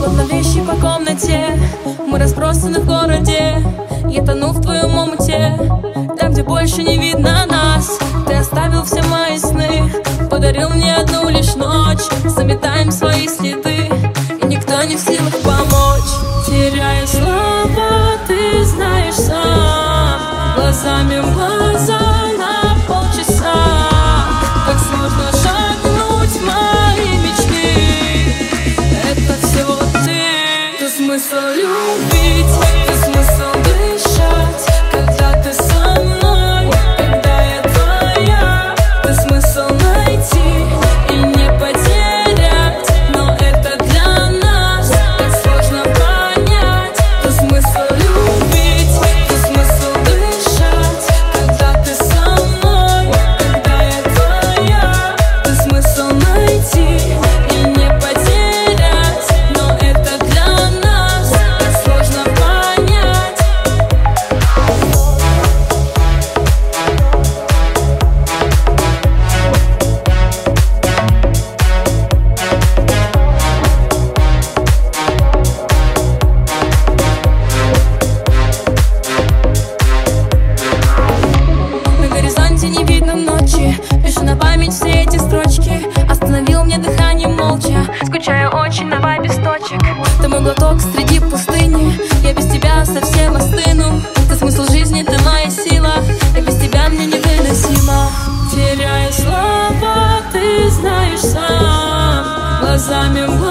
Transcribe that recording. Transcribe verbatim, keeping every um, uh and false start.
Словно вещи по комнате, мы разбросаны в городе. Я тону в твоем омуте, там, где больше не видно нас. Ты оставил все мои сны, подарил мне одну лишь ночь. Заметаем свои следы, и никто не в силах помочь. Теряя слова, ты знаешь сам, глазами в глаза на полчаса. Как сложно шагнуть в мои мечты. Это все ты. Ты смысл любить, ты смысл дышать, когда ты со мной, когда я твоя. Ты смысл найти и не потерять, но это для нас так сложно понять. Ты смысл любить, ты смысл дышать, когда ты со мной, когда я твоя. Ты смысл найти и не потерять, но это для нас так сложно понять. На горизонте не видно ночи, пишу на память все эти строчки. Остановил мне дыхание молча, скучаю очень на вайбе с точек. Ты мой глоток среди пустыни, я без тебя совсем остыну. Ты смысл жизни, ты моя сила, и без тебя мне невыносимо. Теряя слова, ты знаешь сам, глазами в